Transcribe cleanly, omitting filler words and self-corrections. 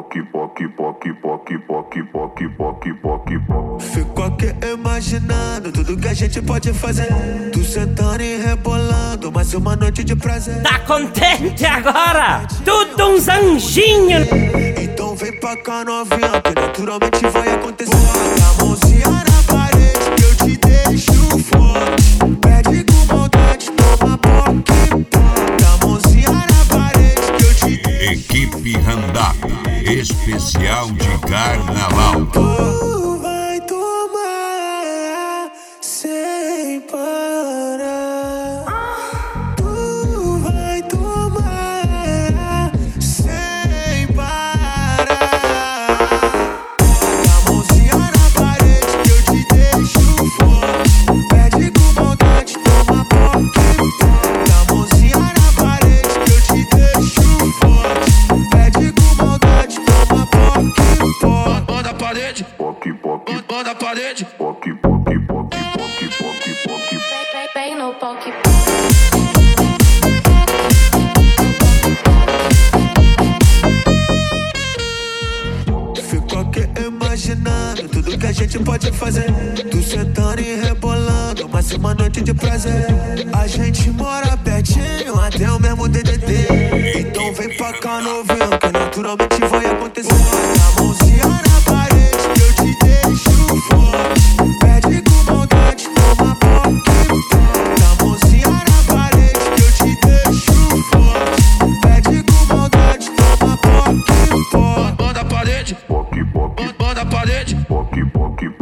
Fico aqui imaginando tudo que a gente pode fazer. Tu sentando e rebolando, mais uma noite de prazer. Tá contente agora? Tudo uns anjinhos. Então vem pra cá novinha, que naturalmente vai acontecer. Bota a mãozinha na parede que eu te deixo forte. Pede com vontade, toma boca e bota a mãozinha na parede que eu te deixo. Equipe Randaco, especial de carnaval. Tu vai tomar sem parar. Tu vai tomar sem parar. Bota a mãozinha na parede que eu te deixo forte. Pede com vontade, toma boca e bota a mãozinha na parede que eu te deixo forte. Pede com vontade, toma boca e bota. Bota a parede, bota a parede. Vem no poque. Fico aqui imaginando tudo que a gente pode fazer. Tu sentando e rebolando, mais uma noite de prazer. A gente mora pertinho, até o mesmo DDD. Então vem pra cá novinho, que naturalmente vai acontecer. Bota a mãozinha na parede que eu te deixo forte. Pede com vontade, toma boca e bota a mãozinha na parede que eu te deixo forte. Pede com vontade, toma boca e bota. Bota a parede, bota a parede.